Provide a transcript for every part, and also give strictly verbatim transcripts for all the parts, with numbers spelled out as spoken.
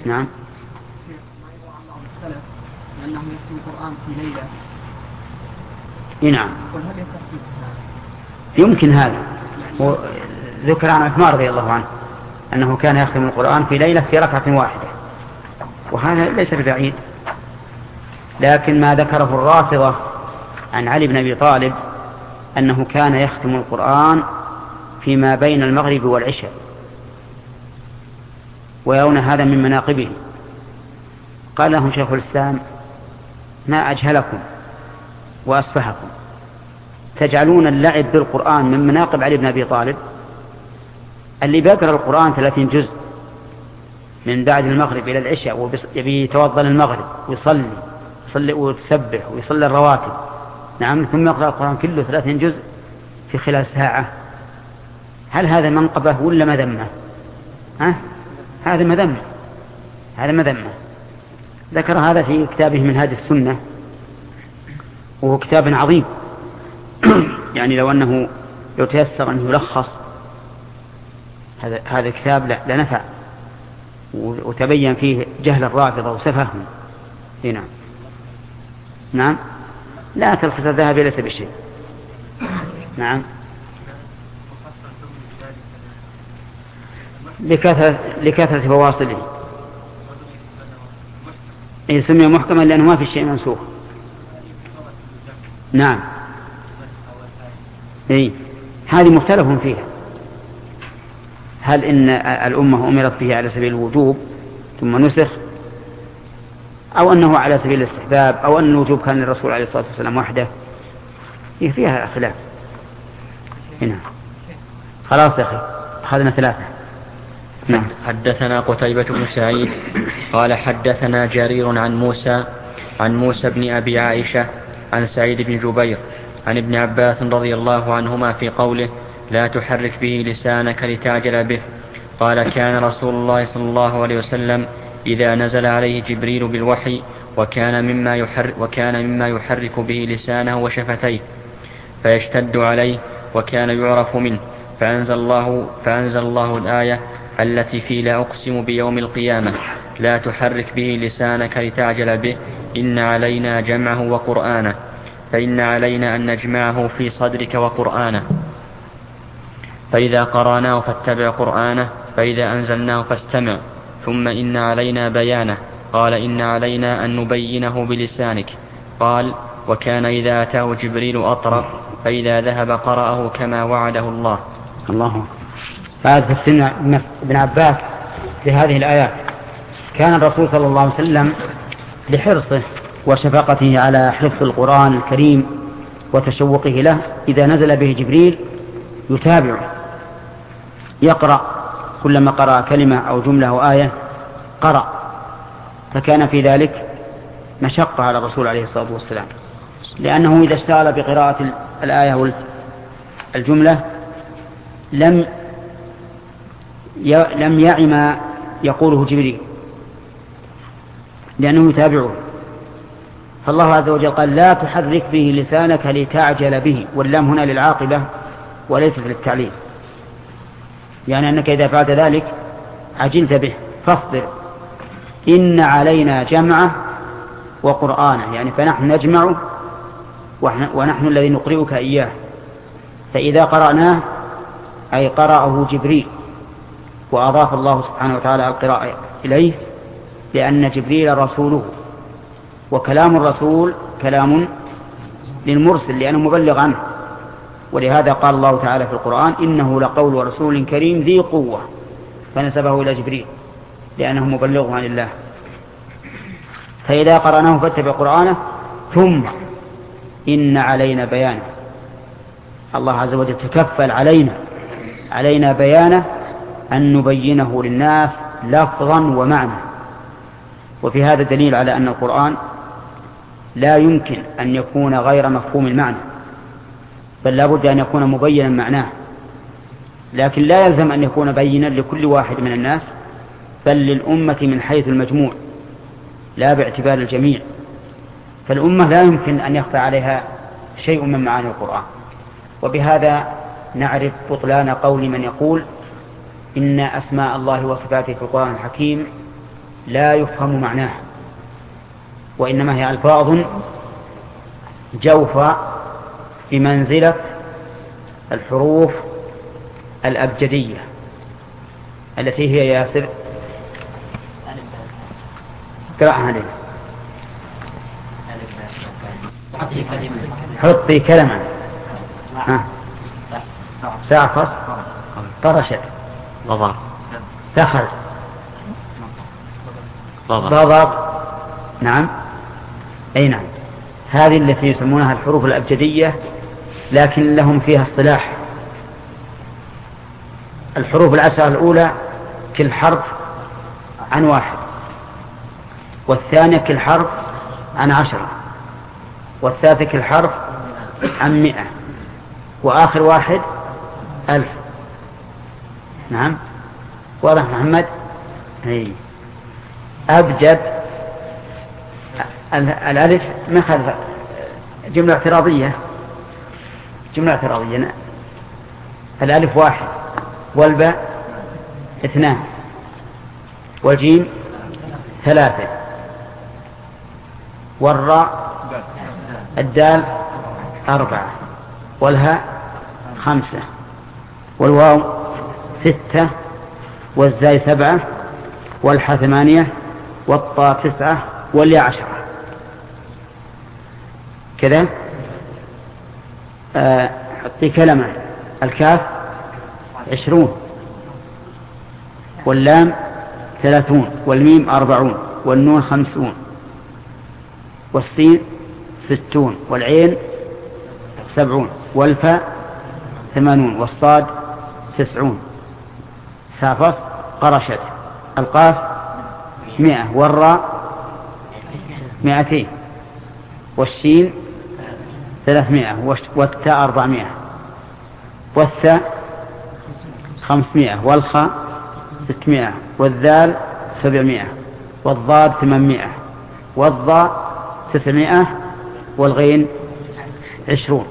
نعم. لأنه يختم القرآن في ليلة. نعم. يمكن هذا. ذكر عن عثمان رضي الله عنه أنه كان يختم القرآن في ليلة في ركعة واحدة، وهذا ليس ببعيد. لكن ما ذكره الرافضة عن علي بن أبي طالب أنه كان يختم القرآن فيما بين المغرب والعشاء، ويرون هذا من مناقبه. قال لهم شيخ الإسلام: ما أجهلكم وأسفهكم، تجعلون اللعب بالقرآن من مناقب علي بن أبي طالب اللي بيقرأ القرآن ثلاثين جزء من بعد المغرب إلى العشاء، ويبي يتوضأ المغرب ويصلي يصلي ويسبح ويصلي الرواتب، نعم، ثم يقرأ القرآن كله ثلاثين جزء في خلال ساعة. هل هذا منقبة ولا مذمة؟ ها؟ هذا مذمة، هذا مذمة. ذكر هذا في كتابه منهاج السنة، وهو كتاب عظيم يعني لو أنه لو تيسر أن يلخص هذا هذا الكتاب لنفع، وتبين فيه جهل الرافضة وسفههم. هنا نعم. لا، تلخص الذهب ليس بشيء. نعم. لكثرة لكثرة فواصله. يسمى محكما لأنه ما في شيء منسوخ. نعم. إيه، هذه مختلف فيها، هل إن الأمة أمرت به على سبيل الوجوب ثم نسخ، أو أنه على سبيل الاستحباب، أو أن الوجوب كان للرسول عليه الصلاة والسلام وحده. إيه، فيها خلاف. هنا خلاص يا أخي، أخذنا ثلاثة. نعم. حدثنا قتيبة بن سعيد قال حدثنا جرير عن موسى عن موسى بن أبي عائشة عن سعيد بن جبير عن ابن عباس رضي الله عنهما في قوله: لا تحرك به لسانك لتعجل به. قال: كان رسول الله صلى الله عليه وسلم إذا نزل عليه جبريل بالوحي وكان مما يحرك, وكان مما يحرك به لسانه وشفتيه فيشتد عليه وكان يعرف منه، فأنزل الله, فأنزل الله الآية التي في لا أقسم بيوم القيامة: لا تحرك به لسانك لتعجل به، إن علينا جمعه وقرآنه، فإن علينا أن نجمعه في صدرك وقرآنه، فإذا قرأناه فاتبع قرآنه، فإذا أنزلناه فاستمع، ثم إن علينا بيانه. قال: إن علينا أن نبينه بلسانك. قال: وكان إذا أتاه جبريل أطرق، فإذا ذهب قرأه كما وعده الله. الله. هذا تفسير ابن عباس لهذه الآيات. كان الرسول صلى الله عليه وسلم لحرصه وشفقته على حفظ القرآن الكريم وتشوقه له، إذا نزل به جبريل يتابعه، يقرأ، كلما قرأ كلمة أو جملة أو آية قرأ، فكان في ذلك مشقة على الرسول عليه الصلاة والسلام، لأنه إذا اشتغل بقراءة الآية والجملة لم لم يعي ما يقوله جبريل، لأنه يتابعه. فالله عز وجل قال: لا تحرك به لسانك لتعجل به، واللام هنا للعاقبة وليست للتعليل، يعني أنك إذا فعلت ذلك عجلت به، فاصبر، إن علينا جمعه وقرآنه، يعني فنحن نجمعه ونحن الذي نقرئك إياه، فإذا قرأناه أي قرأه جبريل، وأضاف الله سبحانه وتعالى القراءة إليه، لأن جبريل رسوله، وكلام الرسول كلام للمرسل لأنه مبلغ عنه، ولهذا قال الله تعالى في القرآن: إنه لقول رسول كريم ذي قوة، فنسبه إلى جبريل لأنه مبلغ عن الله. فإذا قرأناه فاتبع قرآنه، ثم إن علينا بيانه، الله عز وجل تكفل علينا علينا بيانه، أن نبينه للناس لفظا ومعنى. وفي هذا دليل على أن القرآن لا يمكن أن يكون غير مفهوم المعنى، بل لا بد أن يكون مبينا معناه، لكن لا يلزم أن يكون بينا لكل واحد من الناس، بل للأمة من حيث المجموع لا باعتبار الجميع. فالأمة لا يمكن أن يخفى عليها شيء من معاني القرآن. وبهذا نعرف بطلان قول من يقول إن أسماء الله وصفاته في القرآن الحكيم لا يفهم معناها، وإنما هي ألفاظ جوفى بمنزلة الحروف الأبجدية التي هي ياسر قرأها عليه. حطي كلمة ها سعفص طرشت ضضر دخل ضضر ضضر. نعم أي نعم، هذه التي يسمونها الحروف الأبجدية، لكن لهم فيها اصطلاح. الحروف العشرة الأولى كل حرف عن واحد، والثانية كل حرف عن عشرة، والثالثة كل حرف عن مئة، وآخر واحد ألف. نعم واضح محمد؟ هي أبجد الألف مثل جملة اعتراضية، جملة اعتراضية. الألف واحد، والباء اثنان، والجيم ثلاثة، والراء الدال أربعة، والهاء خمسة، والواو ستة، والزاي سبعة، والحاء ثمانية، والطاء تسعة، والياء عشرة. كذا آه حطي كلمة. الكاف عشرون، واللام ثلاثون، والميم أربعون، والنون خمسون، والسين ستون، والعين سبعون، والفاء ثمانون، والصاد تسعون. سافص قرشت. القاف مئة، والراء مئتين، والشين ثلاثمائة، والتاء أربعمائة، والثاء خمسمائة، والخاء ستمائة، والذال سبعمائة، والضاد ثمانمائة، والضاء تسعمائة، والغين عشرون.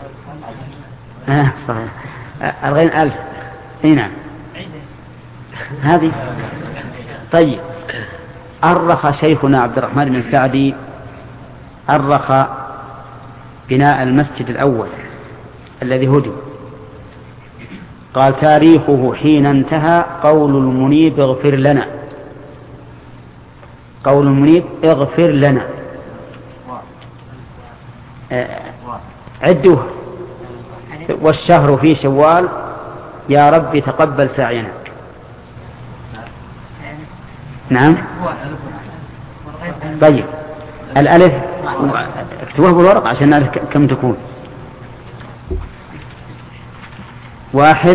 آه صحيح. آه الغين ألف. نعم هذه. طيب أرخ شيخنا عبد الرحمن بن سعدي أرخ بناء المسجد الأول الذي هدم. قال تاريخه حين انتهى قول المنيب اغفر لنا. قول المنيب اغفر لنا. آه عدوه. والشهر في شوال يا رب تقبل سعينا. نعم طيب الألف اكتبوها بالورق عشان نعرف كم تكون. واحد.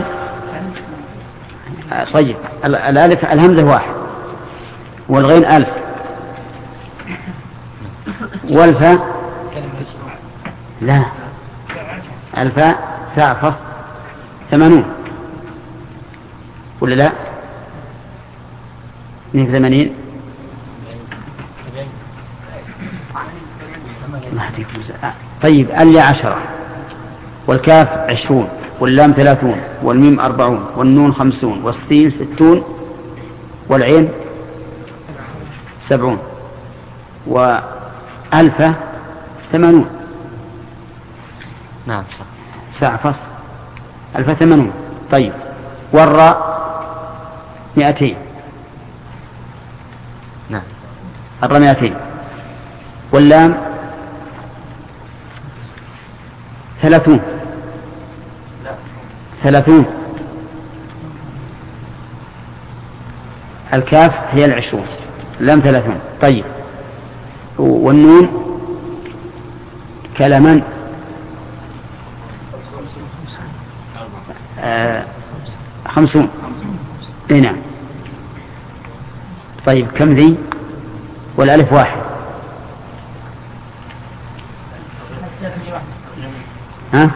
طيب الألف الهمزة واحد، والغين ألف، والفاء لا الفاء سعفص ثمانون ولا لا؟ اثنين ثمانين. طيب اللي عشرة، والكاف عشرون، واللام ثلاثون، والميم أربعون، والنون خمسون، والسين ستون، والعين سبعون، وألفة ثمانون. نعم سعفص ألفة ثمانون. طيب والراء مئتين. نعم الراء مئتين، واللام ثلاثون. ثلاثون. الكاف هي العشرون، اللام ثلاثون. طيب والنون كلما آه خمسون. اي نعم. طيب كم ذي؟ والألف واحد. ها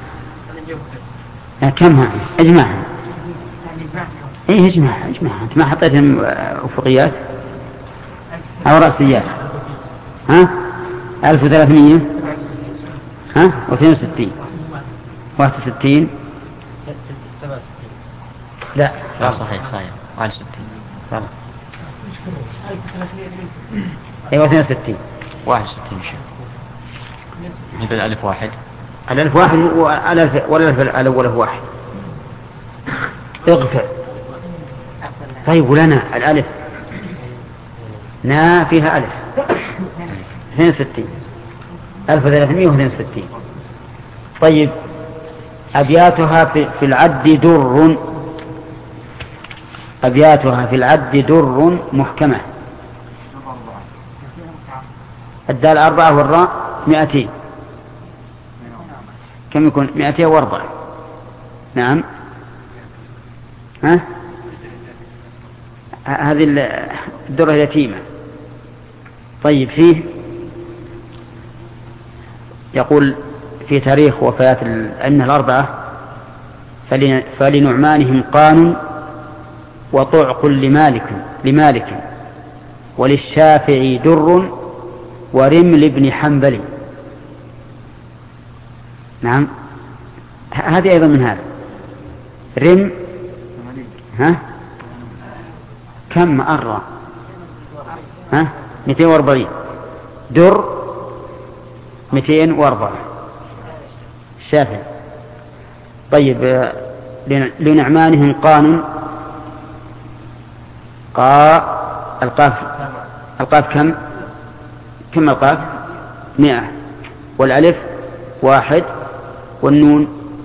كمها اجمعها. ايه اجمعها اجمعها. انت ما حطيتهم افقيات او رأسيات؟ ها ألف وثلاثمية ها واثنين وستين، واحد وستين. لا لا صحيح صحيح واحد وستين. أيوة اثنين وستين. واحد وستين شيء. يبقى الألف واحد. الألف واحد والألف والألف الأول واحد. اغفر. طيب ولنا الألف نا فيها ألف اثنين وستين ألف وثلاثمائة واثنين وستين. طيب أبياتها في العد در أبياتها في العد در محكمة. الدال أربعة والراء مئتين كم يكون؟ مئتين وأربعة. نعم ها هذه الدرة اليتيمة. طيب فيه يقول في تاريخ وفاة الأئمة الأربعة فلنعمانهم قان وطعق لمالك لمالك وللشافعي در ورمل بن حنبل. نعم هذه أيضا من هذا. رم ها كم أرى ها مئتين وأربعين در مئتين وأربعة الشافعي. طيب لنعمانهم قانون قا القاف القاف كم كم القاف مئة والألف واحد والنون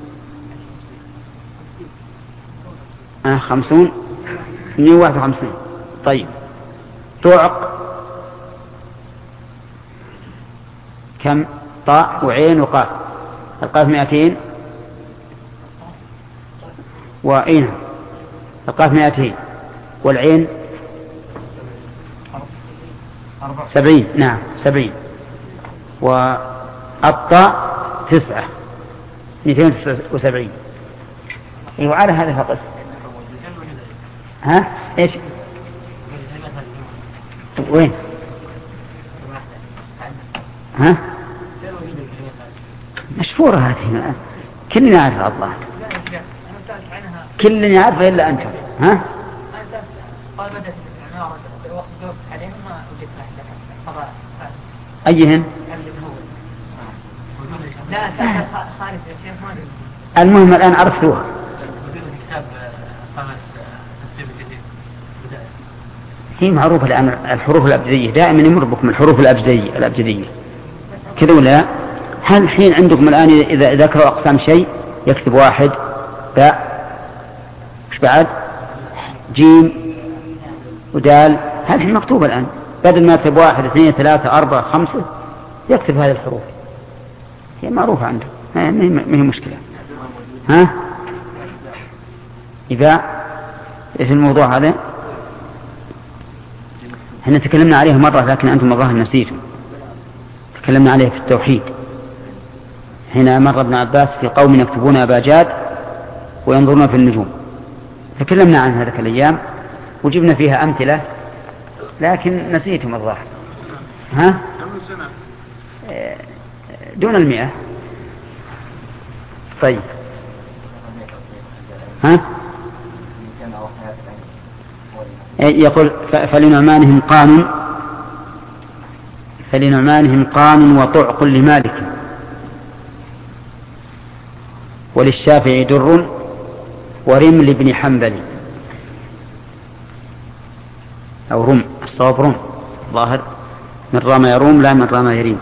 آه خمسون مئة واحد وخمسين. طيب تعق كم طاء وعين وقاف القاف مئتين وعين القاف مئتين والعين سبعين. نعم سبعين والطاء تسعة مئتين وسبعين. ايوه على هذا فقط. ها ايش وين ها مشهورة هذه كلنا نعرف الله كلنا نعرف إلا أنتم. ها أيهن المهم الآن عرفتوها. هي معروفة الآن الحروف الأبجدية دائما يمر بكم الحروف الأبجدية الأبجدية كذا ولا؟ هل الحين عندكم الآن إذا ذكروا أقسام شيء يكتب واحد باء وش بعد جيم ودال هذه الحين مكتوبة الآن بدل ما يكتب واحد اثنين ثلاثة أربعة خمسة يكتب هذه الحروف هي معروفة عنده ما هي مشكلة. ها إذا إيش الموضوع هذا احنا تكلمنا عليه مرة لكن أنتم الظاهر نسيتم. تكلمنا عليه في التوحيد هنا مر ابن عباس في قوم يكتبون أباجاد وينظرون في النجوم. تكلمنا عن هذه الأيام وجبنا فيها أمثلة لكن نسيتم الظاهر. ها دون المئة. طيب ها يقول فلنعمانهم قانون فلنعمانهم قانون وطعق لمالك وللشافعي در ورمل بن حنبل أو رم الصواب رم ظاهر من رام يروم لا من رام يريم.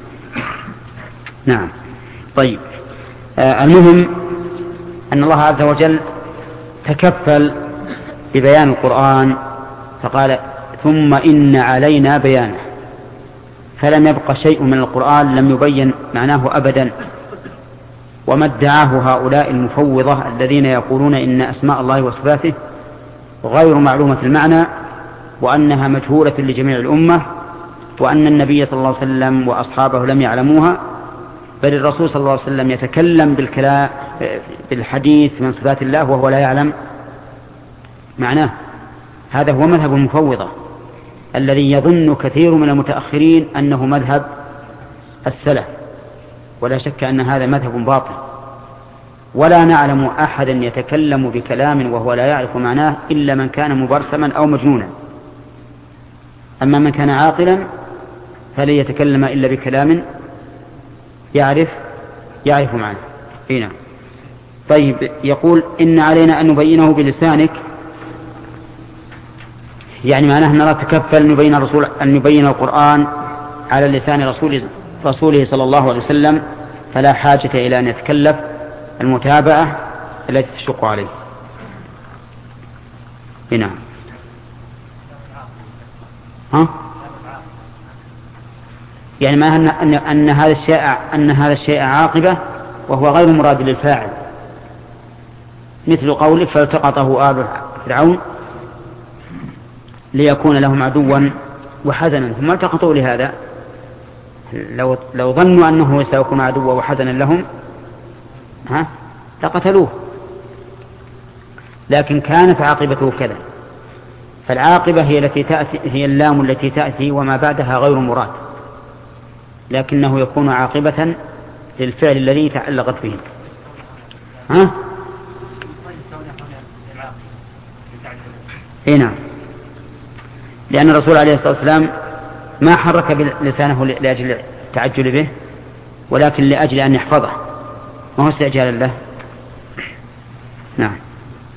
نعم طيب آه المهم أن الله عز وجل تكفل ببيان القرآن فقال ثم إن علينا بيانه فلم يبق شيء من القرآن لم يبين معناه أبدا. وما ادعاه هؤلاء المفوضة الذين يقولون إن أسماء الله وصفاته غير معلومة المعنى وأنها مجهولة لجميع الأمة وأن النبي صلى الله عليه وسلم وأصحابه لم يعلموها بل الرسول صلى الله عليه وسلم يتكلم بالكلام بالحديث من صفات الله وهو لا يعلم معناه. هذا هو مذهب المفوضة الذي يظن كثير من المتأخرين أنه مذهب السلف ولا شك أن هذا مذهب باطل. ولا نعلم أحدا يتكلم بكلام وهو لا يعرف معناه إلا من كان مبرسما أو مجنونا أما من كان عاقلا فلن يتكلم إلا بكلام يعرف يعرف معناه. هنا طيب يقول إن علينا أن نبينه بلسانك، يعني معناه أن نتكفل نبين الرسول أن نبين القرآن على لسان رسول رسوله صلى الله عليه وسلم، فلا حاجة إلى أن يتكلف المتابعة التي تشق عليه. هنا ها يعني ما أن, أن, أن هذا الشيء أن هذا الشيء عاقبة وهو غير مراد للفاعل، مثل قولك فالتقطه آل فرعون ليكون لهم عدوا وحزنا، هم التقطوا لهذا، لو لو ظنوا أنه سيكون عدوا وحزنا لهم ها لقتلوه، لكن كانت عاقبته كذا. فالعاقبة هي التي تأتي، هي اللام التي تأتي وما بعدها غير مراد، لكنه يكون عاقبة للفعل الذي تعلقت به. ها هنا لأن الرسول عليه الصلاة والسلام ما حرك بلسانه لأجل التعجل به، ولكن لأجل أن يحفظه، ما هو استعجالا له. نعم.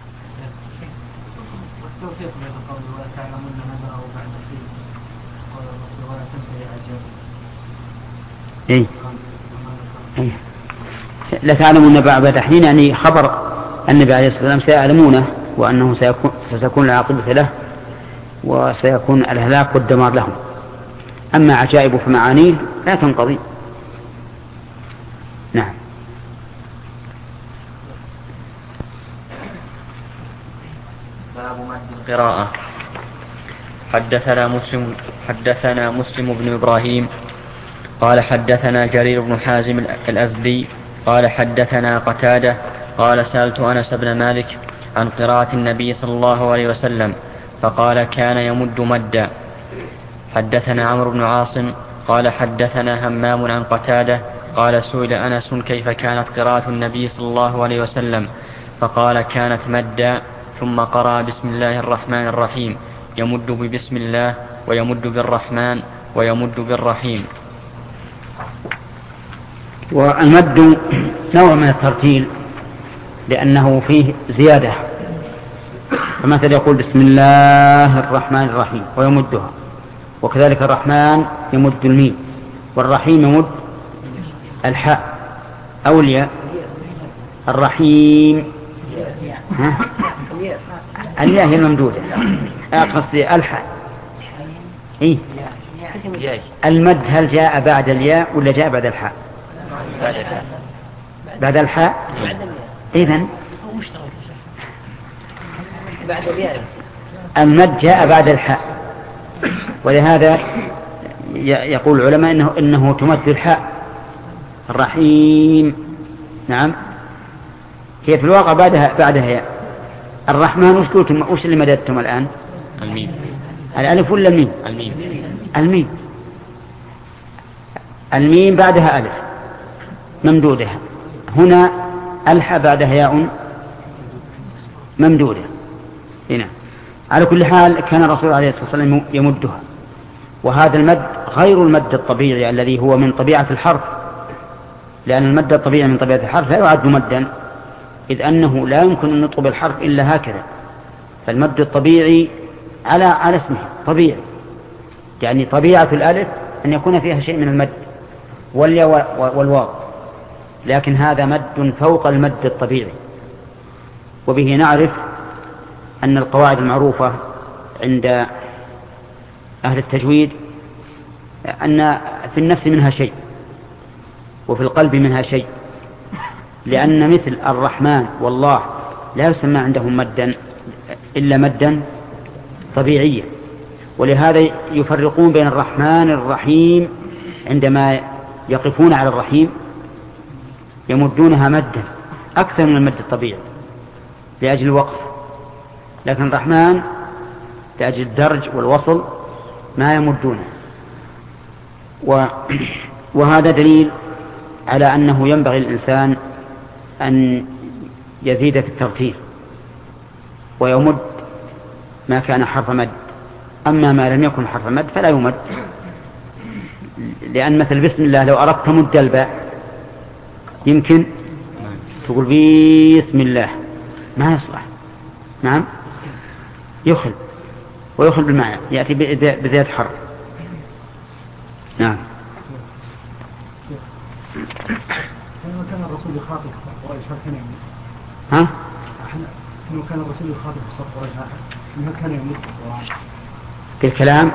إيه؟ إيه؟ لا تعلمون بعد حين، يعني خبر النبي عليه الصلاة والسلام سيعلمونه، وأنه سيكون ستكون العاقبة له وسيكون الهلاك والدمار لهم. أما عجائب فمعانيه لا تنقضي. نعم. باب مد القراءة. حدثنا مسلم حدثنا مسلم بن إبراهيم قال حدثنا جرير بن حازم الأزدي قال حدثنا قتادة قال سألت أنس بن مالك عن قراءة النبي صلى الله عليه وسلم فقال كان يمد مدا. حدثنا عمرو بن عاصم قال حدثنا همام عن قتادة قال سئل أنس كيف كانت قراءة النبي صلى الله عليه وسلم فقال كانت مدا، ثم قرأ بسم الله الرحمن الرحيم، يمد ببسم الله ويمد بالرحمن ويمد بالرحيم. والمد نوع من الترتيل لأنه فيه زيادة، فمثلا يقول بسم الله الرحمن الرحيم ويمدها، وكذلك الرحمن يمد الميم، والرحيم يمد الحاء أو الياء. الرحيم ها؟ الياء هي الممدودة، قصدي الحاء. إيه؟ المد هل جاء بعد الياء ولا جاء بعد الحاء؟ بعد الحاء. إذن المد جاء بعد الحاء، ولهذا يقول العلماء إنه, إنه تمد الحاء. الرحيم نعم هي في الواقع بعدها بعدها ياء. الرحمن وش قلتم؟ وش اللي مددتم الآن؟ الميم. الألف ولا الميم؟ الميم. الميم الميم بعدها ألف ممدودة، هنا الحاء بعدها ياء ممدودة. هنا على كل حال كان الرسول عليه الصلاة والسلام يمدها، وهذا المد غير المد الطبيعي الذي هو من طبيعة الحرف، لأن المد الطبيعي من طبيعة الحرف لا يعد مدا، إذ أنه لا يمكن أن نطلب الحرف إلا هكذا. فالمد الطبيعي على على اسمه طبيعي، يعني طبيعة الألف أن يكون فيها شيء من المد والياء والواو، لكن هذا مد فوق المد الطبيعي. وبه نعرف أن القواعد المعروفة عند أهل التجويد أن في النفس منها شيء وفي القلب منها شيء، لأن مثل الرحمن والله لا يسمى عندهم مدا إلا مدا طبيعيا، ولهذا يفرقون بين الرحمن الرحيم، عندما يقفون على الرحيم يمدونها مدا أكثر من المد الطبيعي لأجل الوقف، لكن الرحمن لأجل الدرج والوصل ما يمدونه. وهذا دليل على أنه ينبغي للإنسان أن يزيد في الترتيل ويمد ما كان حرف مد. أما ما لم يكن حرف مد فلا يمد، لأن مثل بسم الله لو أردت تمد الباء يمكن تقول بسم الله ما يصلح. نعم يخل ويخل بالمعنى، يأتي بزيادة حرف. نعم. حينما كان الرسول يخاطب قريش هل كان يمد؟ ها؟ حينما كان الرسول يخاطب صف قريش هل كان يمد بالكلام؟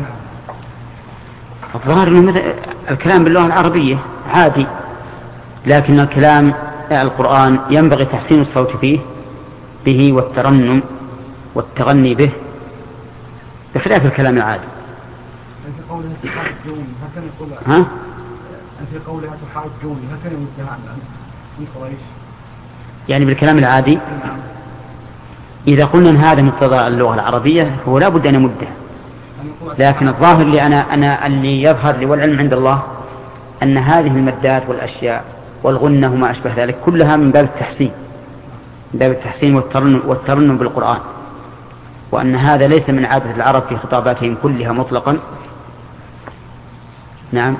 الظاهر أنه الكلام باللغة العربية عادي، لكن الكلام القرآن ينبغي تحسين الصوت فيه به والترنم والتغني به بخلاف الكلام العادي. أنت قولها تحاجوني هل كان يقول ها؟ أنت قولها تحاجوني هل كان يمدها عن قريش؟ يعني بالكلام العادي إذا قلنا أن هذا مقتضى اللغة العربية هو لا بد أن يمده، لكن الظاهر لي أنا, أنا اللي يظهر لي والعلم عند الله أن هذه المدات والأشياء والغنة وما أشبه ذلك كلها من باب التحسين، من باب التحسين والترنم, والترنم بالقرآن، وأن هذا ليس من عادة العرب في خطاباتهم كلها مطلقا. نعم.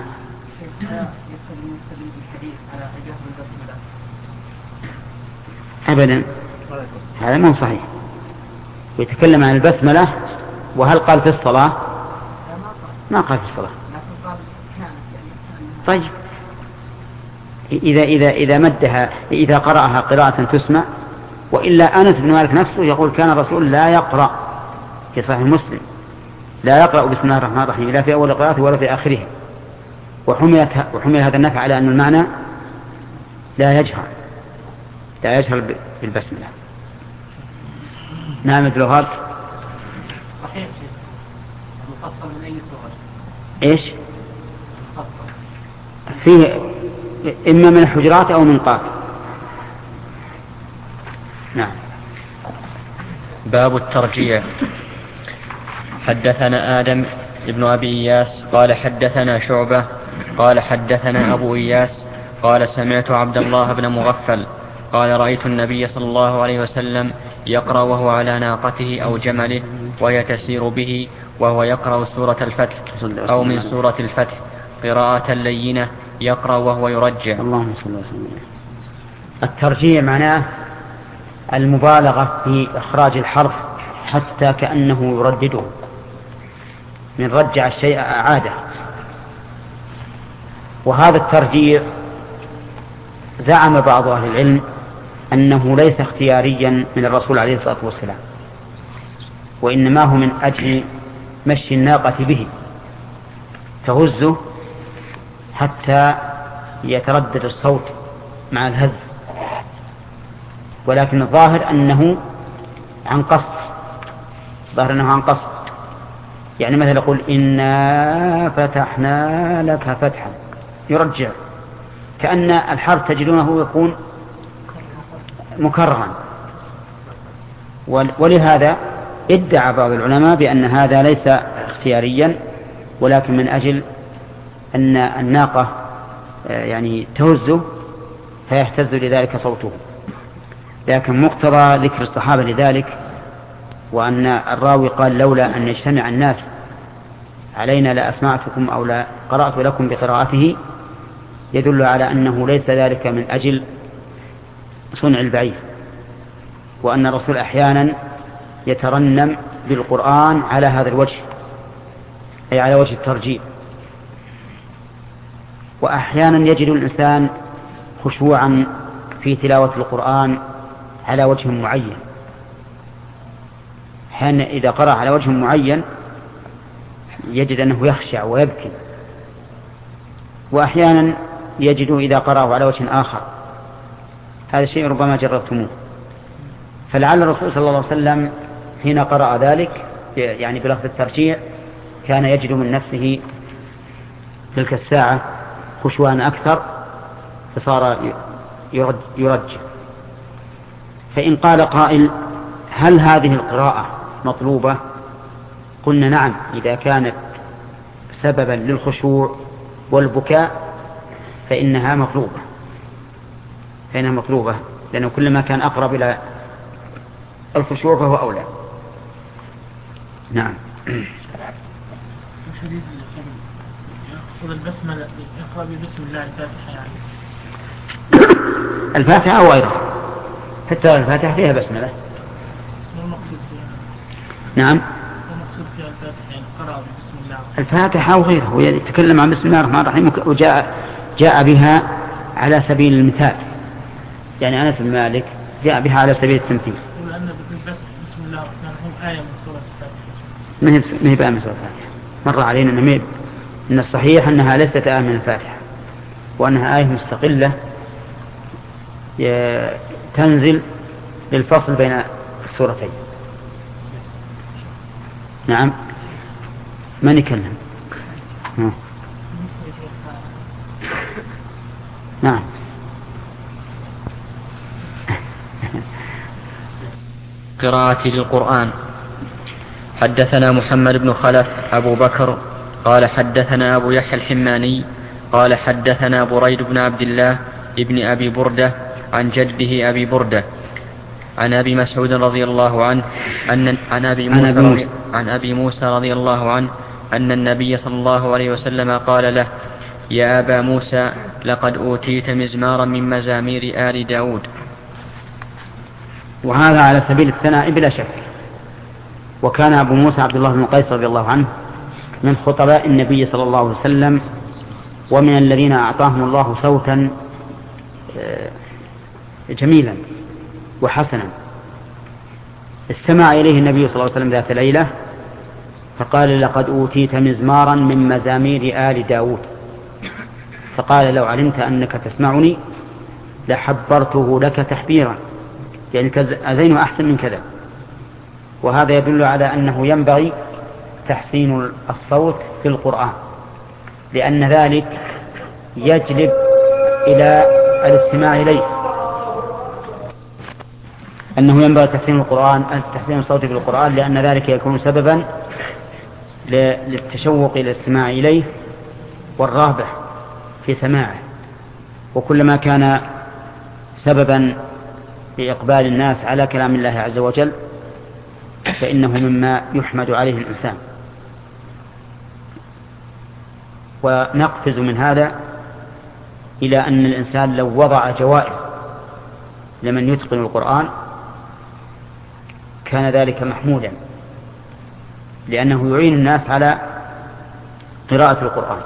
أبدا هذا ما هو صحيح، ويتكلم عن البسملة وهل قال في الصلاة؟ ما قال في الصلاة. طيب إذا إذا إذا مدها إذا قرأها قراءة تسمع، وإلا أنس بن مالك نفسه يقول كان الرسول لا يقرأ في صحيح مسلم لا يقرأ بسم الله الرحمن الرحيم لا في أول قراءته ولا في آخرها، وحمل وحمل هذا النفع على أن المعنى لا يجهر لا يجهر بالبسملة. نعم اللغات صحيح المفصل من أي لغة؟ إيش؟ فيه إما من الحجرات أو من قاف. نعم. باب الترجيع. حدثنا آدم ابن أبي إياس قال حدثنا شعبة قال حدثنا أبو إياس قال سمعت عبد الله بن مغفل قال رأيت النبي صلى الله عليه وسلم يقرأ وهو على ناقته أو جمله وهي تسير به وهو يقرأ سورة الفتح أو من سورة الفتح قراءة لينة يقرأ وهو يرجع. اللهم صل وسلم. الترجيع معناه المبالغة في إخراج الحرف حتى كأنه يردده، من رجع الشيء أعاده. وهذا الترجيع زعم بعض أهل العلم أنه ليس اختياريا من الرسول عليه الصلاة والسلام، وإنما هو من أجل مشي الناقة به تهزه حتى يتردد الصوت مع الهز، ولكن الظاهر أنه عن قصد، ظاهر أنه عن قصد. يعني مثلا يقول إنا فتحنا لك فتحا يرجع، كأن الحرف تجدونه يكون مكررا. ولهذا ادعى بعض العلماء بأن هذا ليس اختياريا، ولكن من أجل أن الناقة يعني تهزه فيهتز لذلك صوته. لكن مقتضى ذكر الصحابة لذلك، وأن الراوي قال لولا أن يجتمع الناس علينا لأسمعتكم أو لا قرأت لكم بقراءته، يدل على أنه ليس ذلك من أجل صنع البعير، وأن الرسول أحيانا يترنم بالقرآن على هذا الوجه، أي على وجه الترجيع. وأحيانا يجد الإنسان خشوعا في تلاوة القرآن على وجه معين، حين إذا قرأ على وجه معين يجد أنه يخشع ويبكي، وأحيانا يجد إذا قرأه على وجه آخر. هذا الشيء ربما جربتموه. فلعل الرسول صلى الله عليه وسلم حين قرأ ذلك يعني بلفظ الترجيع كان يجد من نفسه تلك الساعة خشوعا أكثر، فصار يرجع. فإن قال قائل هل هذه القراءة مطلوبة؟ قلنا نعم، إذا كانت سببا للخشوع والبكاء فإنها مطلوبة فإنها مطلوبة لأنه كلما كان أقرب إلى الخشوع فهو أولى. نعم. يقصد البسملة يقرأ بسم الله الفاتحة يعني الفاتحة أو غيرها، حتى الفاتحة فيها بسملة. المقصود فيها نعم المقصود فيها الفاتحة يعني قرأ بسم الله الفاتحة أو غيرها، ويتكلم عن بسم الله الرحمن الرحيم وجاء جاء بها على سبيل المثال، يعني أنس بن مالك جاء بها على سبيل التمثيل. يقول أن بسم الله الرحمن الرحيم آية من سورة الفاتحة. ما هي ما هي بآية من سورة الفاتحة، مر علينا أن إن الصحيح أنها ليست آية من الفاتحة، وأنها آية مستقلة تنزل للفصل بين السورتين. نعم من يكلم؟ نعم قراءة للقرآن. حدثنا محمد بن خلف أبو بكر قال حدثنا أبو يحيى الحماني قال حدثنا بريد بن عبد الله ابن أبي بردة عن جده أبي بردة عن أبي مسعود رضي الله عنه أن عن أبي موسى, رضي عن أبي موسى رضي الله عنه أن النبي صلى الله عليه وسلم قال له: يا أبا موسى لقد أوتيت مزمارا من مزامير آل داود. وهذا على سبيل الثناء بلا شك. وكان أبو موسى عبد الله بن قيس رضي الله عنه من خطباء النبي صلى الله عليه وسلم، ومن الذين أعطاهم الله صوتا جميلا وحسنا. استمع إليه النبي صلى الله عليه وسلم ذات ليلة فقال: لقد أوتيت مزمارا من مزامير آل داود. فقال: لو علمت أنك تسمعني لحبرته لك تحبيرا، يعني أزين أحسن من كذا. وهذا يدل على أنه ينبغي تحسين الصوت في القرآن، لأن ذلك يجلب إلى الاستماع إليه، أنه ينبغي تحسين القرآن تحسين الصوت في القرآن، لأن ذلك يكون سببا للتشوق إلى الاستماع إليه والرغبة في سماعه. وكلما كان سببا لإقبال الناس على كلام الله عز وجل فإنه مما يحمد عليه الإنسان. ونقفز من هذا إلى أن الإنسان لو وضع جوائز لمن يتقن القرآن كان ذلك محمودا، لأنه يعين الناس على قراءة القرآن.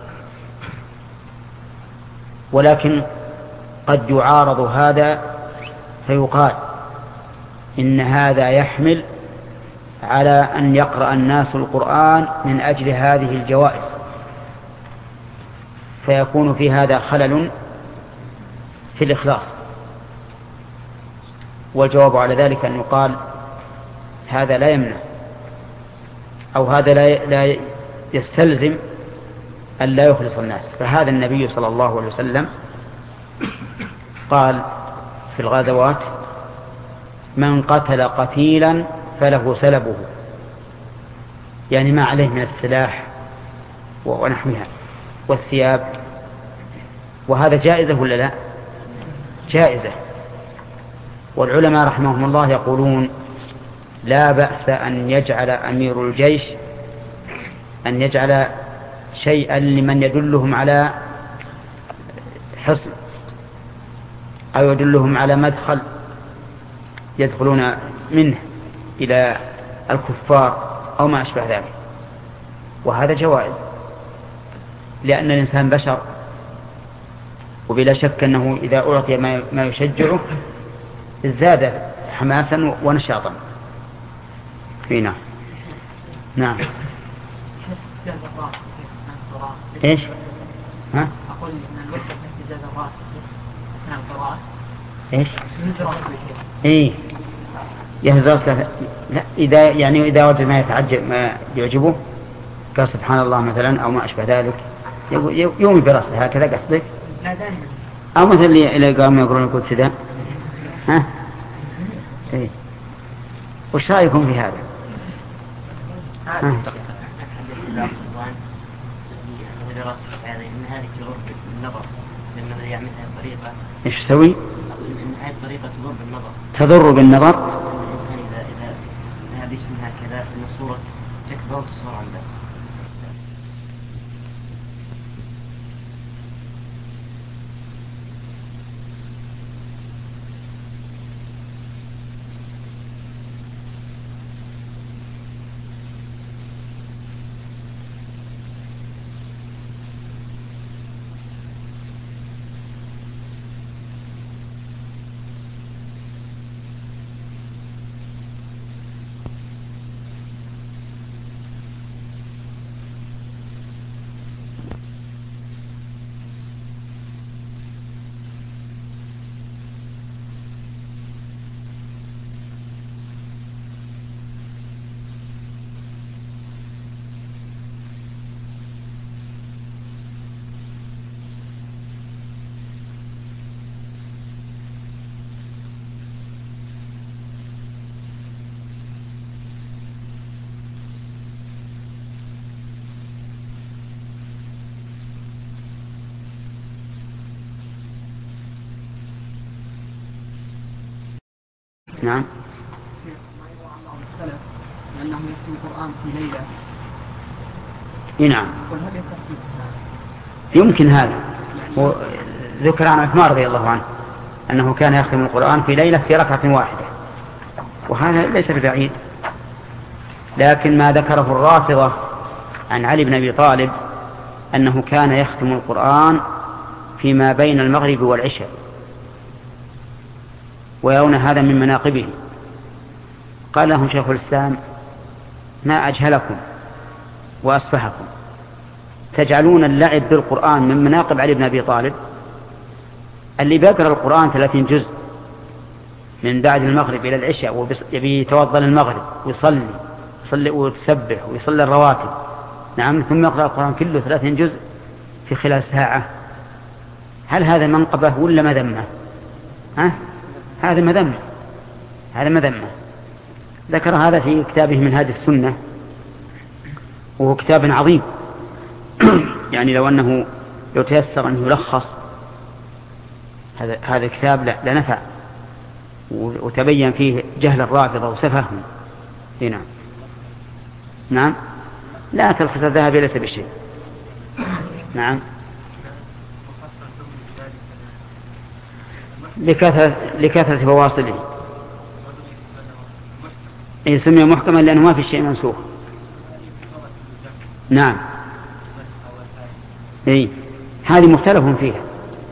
ولكن قد يعارض هذا فيقال إن هذا يحمل على أن يقرأ الناس القرآن من أجل هذه الجوائز، فيكون في هذا خلل في الإخلاص. والجواب على ذلك أن يقال هذا لا يمنع، أو هذا لا يستلزم أن لا يخلص الناس. فهذا النبي صلى الله عليه وسلم قال في الغزوات: من قتل قتيلا فله سلبه، يعني ما عليه من السلاح ونحوها والثياب. وهذا جائزة ولا لا؟ جائزة. والعلماء رحمهم الله يقولون: لا بأس أن يجعل أمير الجيش أن يجعل شيئا لمن يدلهم على حصن، أو يدلهم على مدخل يدخلون منه إلى الكفار أو ما أشبه ذلك. وهذا جوائز، لأن الإنسان بشر، وبلا شك أنه إذا أعطي ما يشجعه ازداد حماسا ونشاطا فينا. نعم. ايش؟ ها؟ أقول إن الوقت اهتزاز الرأس أثناء القراءة. ايش؟ ايه يهزر. لا، إذا يعني إذا وجد ما يتعجب ما يعجبه قال سبحان الله مثلا أو ما أشبه ذلك يومي برأسه هكذا قصدك؟ لا دائما. أو مثل اللي قاموا يقولون القدس ده. ها؟ ايه وش رأيكم في هذا؟ ها؟ إن هذه تضر بالنظر، لأن الذي يعمل هذه الطريقة إيش تسوي؟ إن هذه الطريقة تضر بالنظر. تضر بالنظر؟ الإنسان إذا إذا ذهب اسم هكذا إن الصورة يكبر الصور عنده. نعم. لأنهم يكتبون القرآن في ليلة. نعم. يمكن هذا. ذكر عن عثمان رضي الله عنه أنه كان يختم القرآن في ليلة في ركعة واحدة، وهذا ليس ببعيد. لكن ما ذكره الرافضة عن علي بن أبي طالب أنه كان يختم القرآن فيما بين المغرب والعشاء، ويرون هذا من مناقبه. قال لهم شيخ الإسلام: ما أجهلكم وأسفهكم، تجعلون اللعب بالقرآن من مناقب علي بن أبي طالب، اللي بيقرأ القرآن ثلاثين جزء من بعد المغرب إلى العشاء ويبي يتوضأ للمغرب ويصلي يصلي ويسبح ويصلي الرواتب، نعم، ثم يقرأ القرآن كله ثلاثين جزء في خلال ساعة. هل هذا منقبة ولا مذمة؟ ها؟ هذا مذمة، هذا مذمة. ذكر هذا في كتابه منهاج السنة، وهو كتاب عظيم يعني لو أنه لو تيسر أن يلخص هذا هذا الكتاب لنفع، وتبين فيه جهل الرافضة وسفههم. نعم. نعم. لا، تلخص الذهبي ليس بشيء. نعم. لكثرة لكثرة فواصله. يسمى محكما لأنه ما في شيء منسوخ. نعم. إيه، هذه مختلف فيها،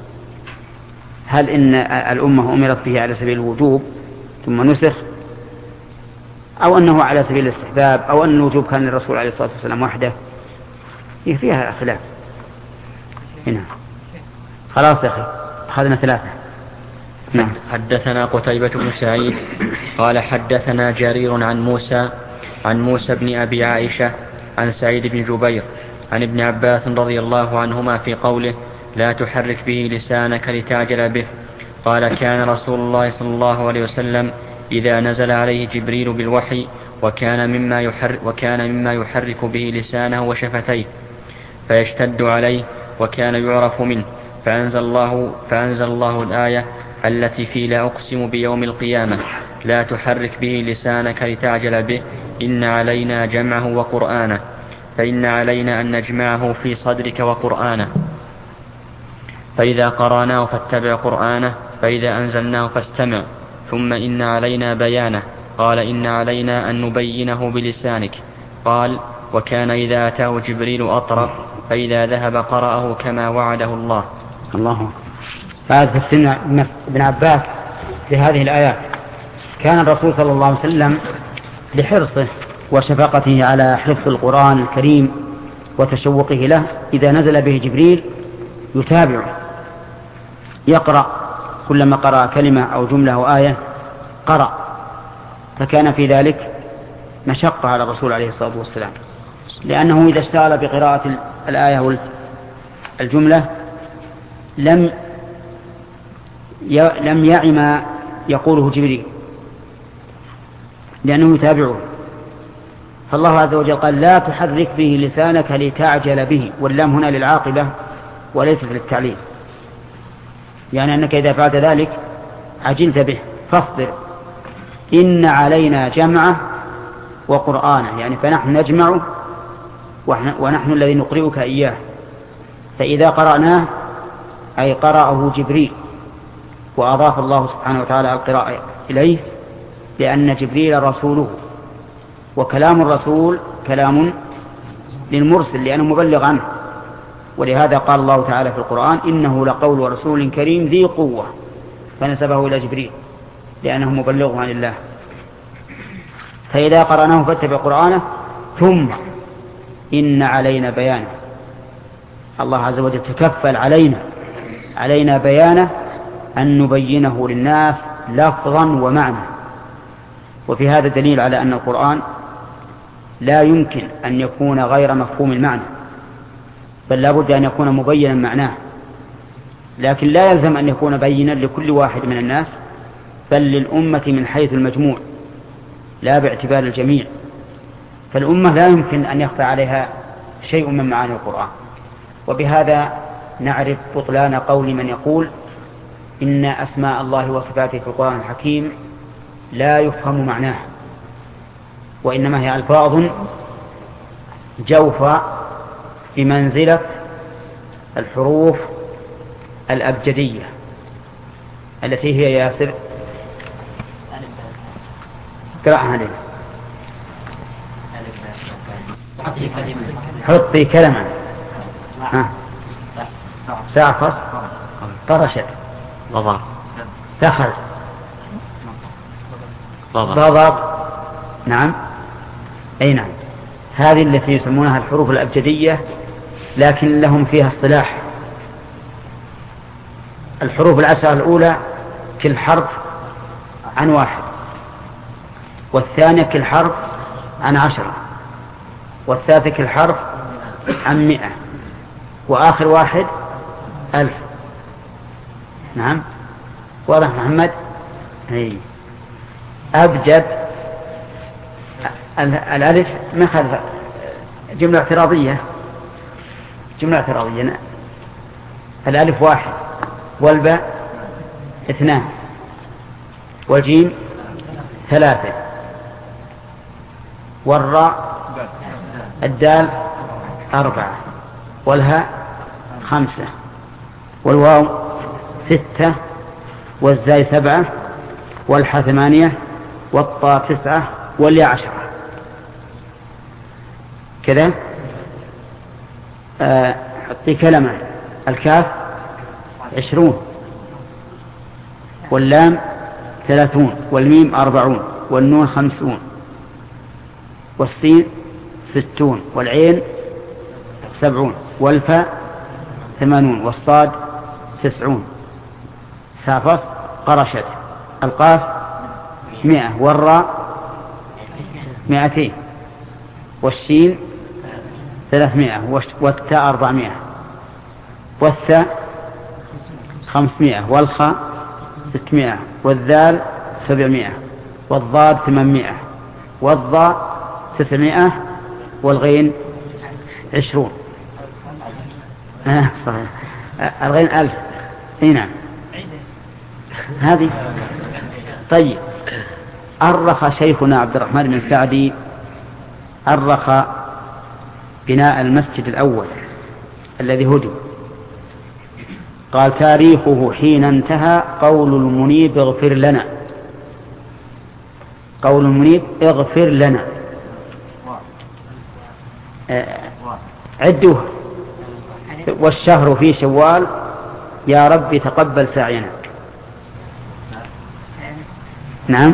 هل إن الأمة أمرت به على سبيل الوجوب ثم نسخ، أو أنه على سبيل الاستحباب، أو أن الوجوب كان للرسول عليه الصلاة والسلام وحده. إيه، فيها خلاف. هنا خلاص يا أخي، أخذنا ثلاثة. نعم. حدثنا قتيبة بن سعيد قال حدثنا جرير عن موسى عن موسى بن أبي عائشة عن سعيد بن جبير عن ابن عباس رضي الله عنهما في قوله: لا تحرك به لسانك لتعجل به. قال: كان رسول الله صلى الله عليه وسلم إذا نزل عليه جبريل بالوحي وكان مما يحرك, وكان مما يحرك به لسانه وشفتيه فيشتد عليه وكان يعرف منه، فأنزل الله, فأنزل الله الآية التي في لا أقسم بيوم القيامة: لا تحرك به لسانك لتعجل به، إن علينا جمعه وقرآنه، فإن علينا أن نجمعه في صدرك وقرآنه، فإذا قرأناه فاتبع قرآنه، فإذا أنزلناه فاستمع، ثم إن علينا بيانه. قال: إن علينا أن نبينه بلسانك. قال: وكان إذا أتاه جبريل أطرأ، فإذا ذهب قرأه كما وعده الله. الله. هذا تفسير ابن عباس لهذه الآيات. كان الرسول صلى الله عليه وسلم لحرصه وشفقته على حفظ القرآن الكريم وتشوقه له، إذا نزل به جبريل يتابعه، يقرأ، كلما قرأ كلمة أو جملة أو آية قرأ، فكان في ذلك مشقة على الرسول عليه الصلاة والسلام، لأنه إذا اشتغل بقراءة الآية والجملة لم لم يعي ما يقوله جبريل، لأنه يتابعه. فالله عز وجل قال: لا تحرك به لسانك لتعجل به، واللام هنا للعاقبة وليست للتعليل، يعني أنك إذا فعلت ذلك عجلت به، فاصبر، إن علينا جمعه وقرآنه، يعني فنحن نجمعه ونحن الذي نقرئك إياه. فإذا قرأناه أي قرأه جبريل، وأضاف الله سبحانه وتعالى القراءة إليه لأن جبريل رسوله، وكلام الرسول كلام للمرسل لأنه مبلغ عنه، ولهذا قال الله تعالى في القرآن إنه لقول رسول كريم ذي قوة، فنسبه إلى جبريل لأنه مبلغ عن الله. فإذا قرأناه فاتبع قرآنه ثم إن علينا بيانه. الله عز وجل تكفل علينا علينا بيانه أن نبينه للناس لفظا ومعنى. وفي هذا دليل على أن القرآن لا يمكن أن يكون غير مفهوم المعنى، بل لا بد أن يكون مبينا معناه، لكن لا يلزم أن يكون بينا لكل واحد من الناس، بل للأمة من حيث المجموع لا باعتبار الجميع. فالأمة لا يمكن أن يخفى عليها شيء من معاني القرآن. وبهذا نعرف بطلان قول من يقول إن أسماء الله وصفاته في القرآن الحكيم لا يفهم معناه، وإنما هي ألفاظ جوفى بمنزلة الحروف الأبجدية التي هي ياسر قرأها علينا. حطي كلمة سعفص طرشت ضضب دخل ضضب ضضب. نعم أي نعم، هذه التي يسمونها الحروف الأبجدية، لكن لهم فيها اصطلاح. الحروف العشرة الأولى كل حرف عن واحد، والثانية كل حرف عن عشرة، والثالثة كل حرف عن مئة، وآخر واحد ألف. نعم واضح محمد؟ أي أبجد الألف مثل جملة اعتراضية، جملة اعتراضية. الألف واحد، والباء اثنان، والجيم ثلاثة، والراء الدال أربعة، والهاء خمسة، والواو ستة، والزاي سبعة، والحاء ثمانية، والطاء تسعة، والياء عشرة. كذا آه حطي كلمة. الكاف عشرون، واللام ثلاثون، والميم أربعون، والنون خمسون، والسين ستون، والعين سبعون، والفاء ثمانون، والصاد تسعون. سافص قرشت. القاف مئة، والراء مئتين، والشين ثلاثمائة، والتاء أربعمائة، والثاء خمسمائة، والخاء ستمائة، والذال سبعمائة، والضاد ثمانمائة، والضاء تسعمائة، والغين عشرون. آه صحيح. آه الغين ألف. هنا هذه. طيب أرخ شيخنا عبد الرحمن بن سعدي أرخ بناء المسجد الأول الذي هدم. قال تاريخه حين انتهى قول المنيب اغفر لنا. قول المنيب اغفر لنا. آه عدوه. والشهر في شوال يا رب تقبل سعينا. نعم.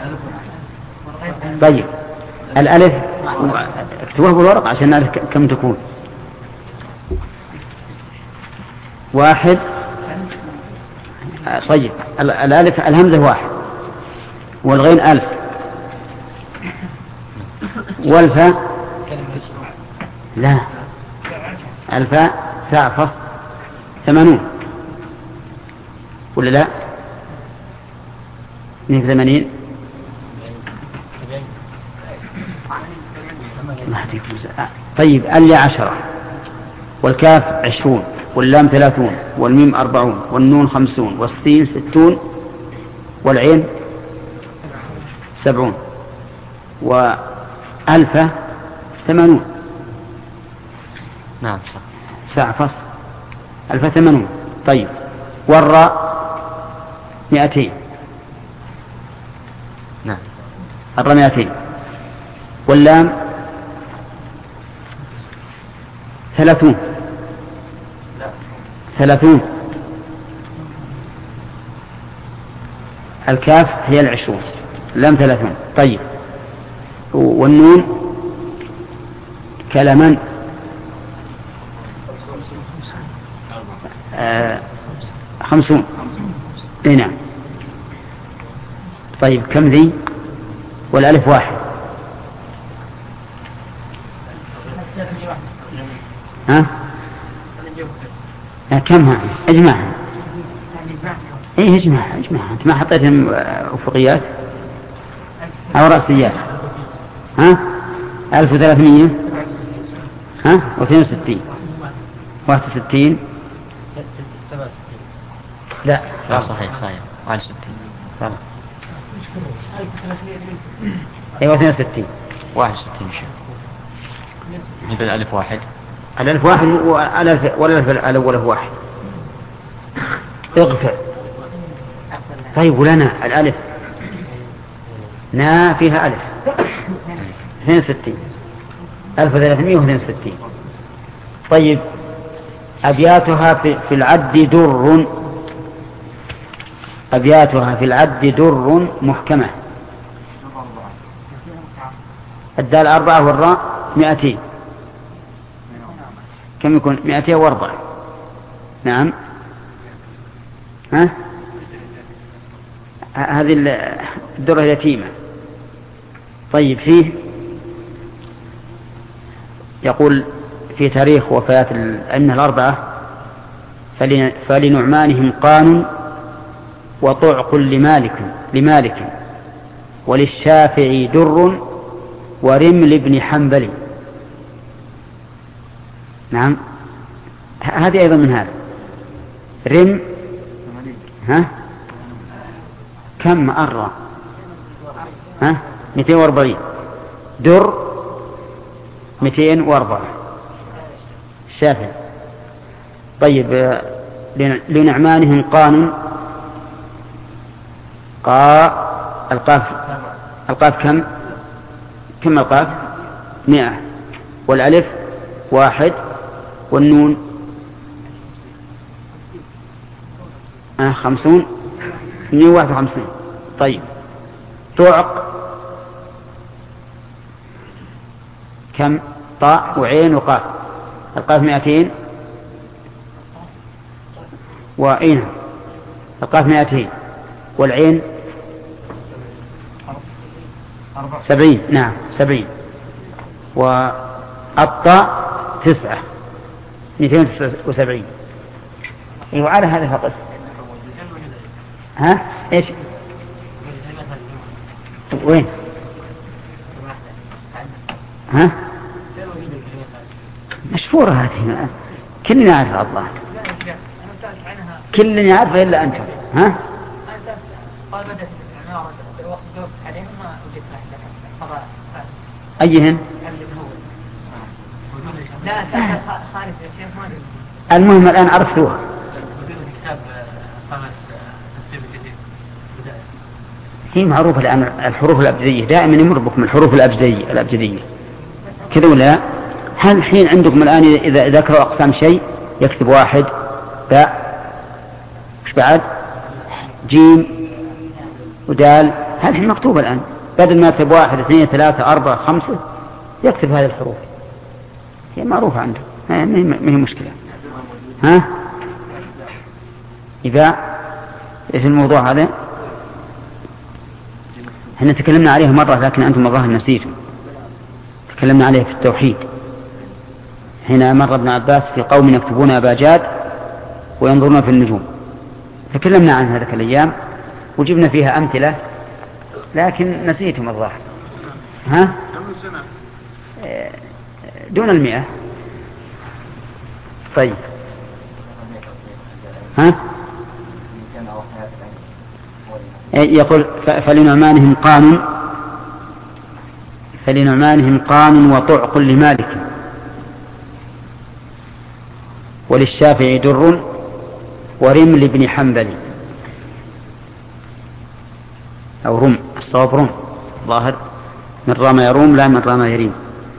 طيب الألف اكتبوها بالورق عشان نعرف كم تكون. واحد. طيب الألف الهمزة واحد، والغين ألف، والفاء لا الفاء سعفص ثمانون ولا لا؟ اثنين ثمانين. طيب اليا عشرة، والكاف عشرون، واللام ثلاثون، والميم أربعون، والنون خمسون، والسين ستون، والعين سبعون، ألف ثمانون. نعم صح. ساعة فصل ألف ثمانون. طيب والراء مئتين. نعم الراء مئتين. واللام ثلاثون. ثلاثون. الكاف هي العشرون. اللام ثلاثون. طيب والنون كلما آه خمسون. اي نعم. طيب كم ذي؟ والألف واحد. ها؟ كم؟ اجمعها. ايه اجمعها اجمعها. انت ما حطيتهم افقيات او رأسيات؟ ها؟ ألف وثلاثمية. ها؟ واثنين وستين. واحد وستين. لا لا صحيح صحيح. واحد وستين. صح. ايوه اثنين وستين. واحد وستين شيء. يبقى الألف واحد. الألف واحد والألف والألف الأول واحد. اغفر. طيب ولنا الألف نا فيها ألف. اثنين وستين. ألف وثلاثمائة واثنين وستين. طيب أبياتها في, في العد در. أبياتها في العد در محكمة. الدال أربعة والراء مئتين. كم يكون؟ مئتين وأربعة. نعم. ها؟ هذه الدرة اليتيمة. طيب فيه يقول في تاريخ وفاة الأئمة الأربعة فلنعمانهم قان وطعق لمالك لمالك وللشافعي در ورمل بن حنبل. نعم هذه أيضا من هذا. رم ها كم أرى؟ ها مئتين وأربعين. در مئتين وأربعة. الشافعي. طيب لنعمانهم قانون قا القاف. القاف كم؟ كم القاف؟ مئة. والألف واحد. والنون آه خمسون. مئة واحد وخمسين. طيب تعق كم؟ طاء وعين وقاف. القاف مئتين وعين. القاف مئتين والعين سبعين. نعم سبعين. والطاء تسعة. مئتين وسبعين. وعلى هذا فقط. ها ايش وين؟ ها مشهورة هذه كلنا نعرفها الله. كلنا نعرفها إلا أنتم. ها أيهن؟ المهم الآن عرفتوها. هي معروفة الآن الحروف الأبجدية دائما يمر بكم الحروف الأبجدية الأبجدية كذا ولا؟ هل الحين عندكم الآن إذا ذكروا أقسام شيء يكتب واحد باء وش بعد جيم ودال. هذه الحين مكتوبة الآن بدل ما يكتب واحد اثنين ثلاثة أربعة خمسة يكتب هذه الحروف. هي معروفة عنده ما هي مشكلة. ها إذا إيش الموضوع هذا؟ احنا تكلمنا عليه مرة لكن أنتم الظاهر نسيتم. تكلمنا عليه في التوحيد هنا مر ابن عباس في قوم يكتبون أباجاد وينظرون في النجوم. تكلمنا عن هذه الأيام وجبنا فيها أمثلة لكن نسيتم الظاهر. ها دون المئة. طيب ها يقول فلنعمانهم قانون فلنعمانهم قام وطعق لمالك، وللشافعي در ورمل بن حنبل أو رم، الصواب رم، ظاهر من رام يروم لا من رام يريم.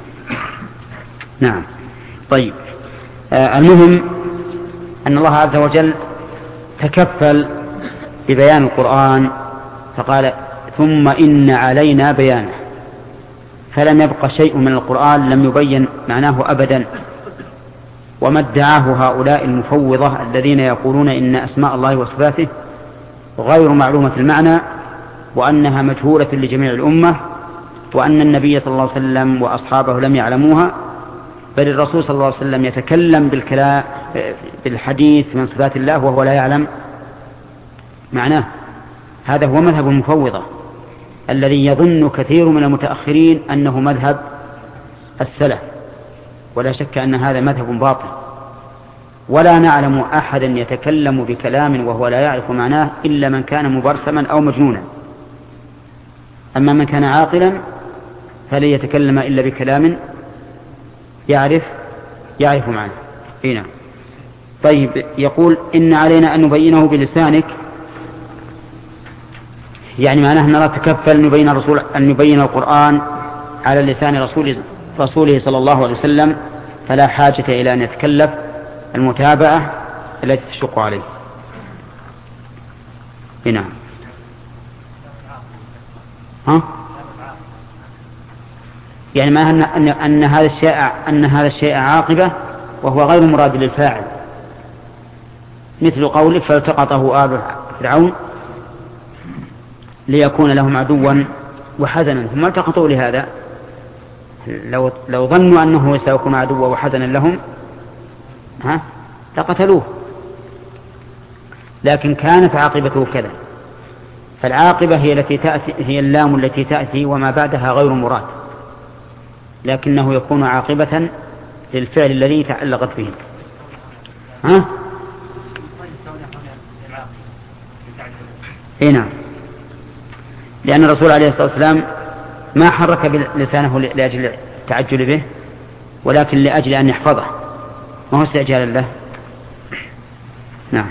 نعم. طيب، آه المهم أن الله عز وجل تكفل ببيان القرآن فقال ثم إن علينا بيانه، فلم يبق شيء من القرآن لم يبين معناه أبدا. وما ادعاه هؤلاء المفوضة الذين يقولون إن أسماء الله وصفاته غير معلومة المعنى، وأنها مجهولة لجميع الأمة، وأن النبي صلى الله عليه وسلم وأصحابه لم يعلموها، بل الرسول صلى الله عليه وسلم يتكلم بالكلام بالحديث من صفات الله وهو لا يعلم معناه. هذا هو مذهب المفوضة الذي يظن كثير من المتأخرين أنه مذهب السلف، ولا شك أن هذا مذهب باطل. ولا نعلم أحدا يتكلم بكلام وهو لا يعرف معناه إلا من كان مبرسما أو مجنونا. أما من كان عاقلا فلن يتكلم إلا بكلام يعرف يعرف معناه. هنا طيب، يقول إن علينا أن نبينه بلسانك، يعني معناه أن نتكفل نبين الرسول أن نبين القرآن على لسان رسول رسوله صلى الله عليه وسلم، فلا حاجة إلى أن يتكلف المتابعة التي تشق عليه. هنا ها؟ يعني ما أن, أن, أن هذا الشيء أن هذا الشيء عاقبة وهو غير مراد للفاعل، مثل قولك فالتقطه آل فرعون ليكون لهم عدوا وحزنا، ثم التقطوا لهذا. لو لو ظنوا أنه سيكون عدوا وحزنا لهم ها لقتلوه، لكن كانت عاقبته كذا. فالعاقبة هي التي تأتي، هي اللام التي تأتي وما بعدها غير مراد، لكنه يكون عاقبة للفعل الذي تعلقت به. ها؟ هنا لأن الرسول عليه الصلاة والسلام ما حرك لسانه لأجل التعجل به، ولكن لأجل أن يحفظه، ما هو استعجالا له. نعم.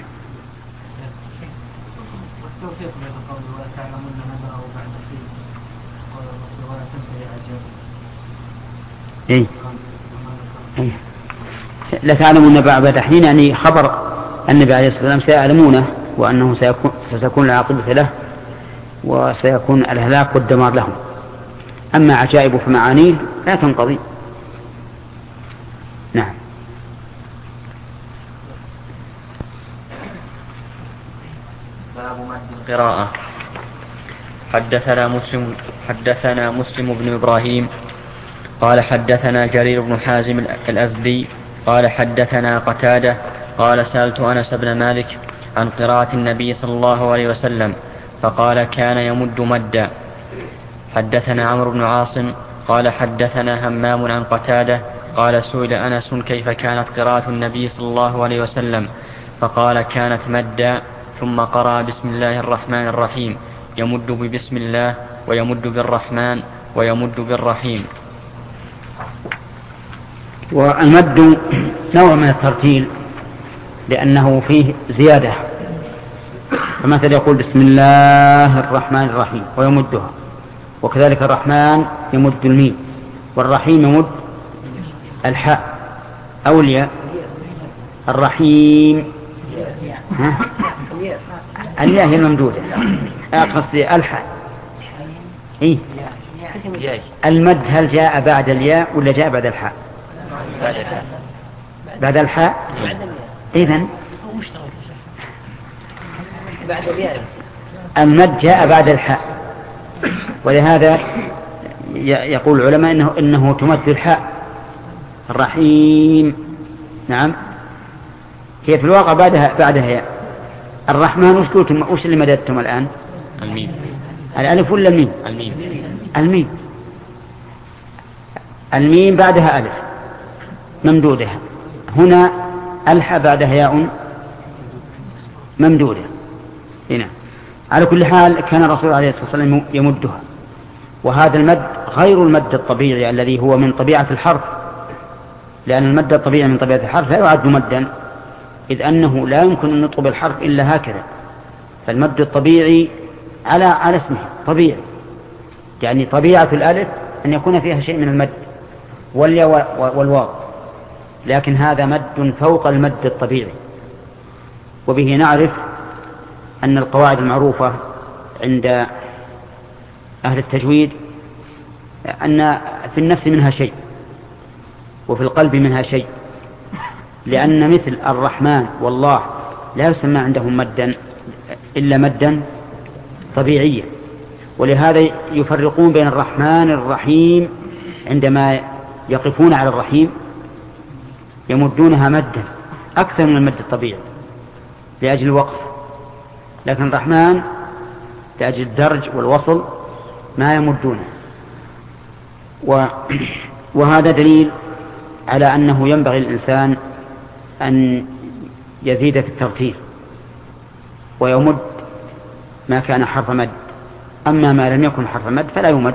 إيه؟ إيه؟ لا تعلمون بعد حين، يعني خبر النبي عليه الصلاة والسلام سيعلمونه، وأنه سيكون ستكون العاقبة له وسيكون الهلاك والدمار لهم. أما عجائب فمعانيه لا تنقضي. نعم. باب مد القراءة. حدثنا مسلم حدثنا مسلم بن إبراهيم قال حدثنا جرير بن حازم الأزدي قال حدثنا قتادة قال سألت أنس بن مالك عن قراءة النبي صلى الله عليه وسلم فقال كان يمد مدا. حدثنا عمرو بن عاصم قال حدثنا همام عن قتادة قال سئل أنس كيف كانت قراءة النبي صلى الله عليه وسلم فقال كانت مدا، ثم قرأ بسم الله الرحمن الرحيم، يمد ببسم الله ويمد بالرحمن ويمد بالرحيم. والمد نوع من الترتيل لأنه فيه زيادة، فمثلا يقول بسم الله الرحمن الرحيم ويمدها، وكذلك الرحمن يمد الميم، والرحيم يمد الحاء أو الياء. الرحيم ها؟ الياء هي الممدودة، قصدي الحاء. إيه؟ المد هل جاء بعد الياء ولا جاء بعد الحاء؟ بعد الحاء. إذن المد جاء بعد الحاء، ولهذا يقول العلماء إنه, إنه تمد الحاء. الرحيم نعم هي في الواقع بعدها بعدها ياء. الرحمن وش قلتم؟ وش اللي مددتم الآن؟ الميم. الألف ولا الميم؟ الميم. الميم. الميم بعدها ألف ممدودة، هنا الحاء بعدها ياء ممدودة. هنا على كل حال كان الرسول عليه الصلاة والسلام يمدها، وهذا المد غير المد الطبيعي الذي هو من طبيعة الحرف، لأن المد الطبيعي من طبيعة الحرف لا يعد مدا، إذ أنه لا يمكن أن نطلب الحرف إلا هكذا. فالمد الطبيعي على على اسمه طبيعي، يعني طبيعة الألف أن يكون فيها شيء من المد والياء والواو، لكن هذا مد فوق المد الطبيعي. وبه نعرف أن القواعد المعروفة عند أهل التجويد أن في النفس منها شيء وفي القلب منها شيء، لأن مثل الرحمن والله لا يسمى عندهم مدا إلا مدا طبيعيا، ولهذا يفرقون بين الرحمن الرحيم، عندما يقفون على الرحيم يمدونها مدا أكثر من المد الطبيعي لأجل الوقف، لكن الرحمن لأجل الدرج والوصل ما يمدونه. وهذا دليل على أنه ينبغي الإنسان أن يزيد في الترتيل ويمد ما كان حرف مد، أما ما لم يكن حرف مد فلا يمد،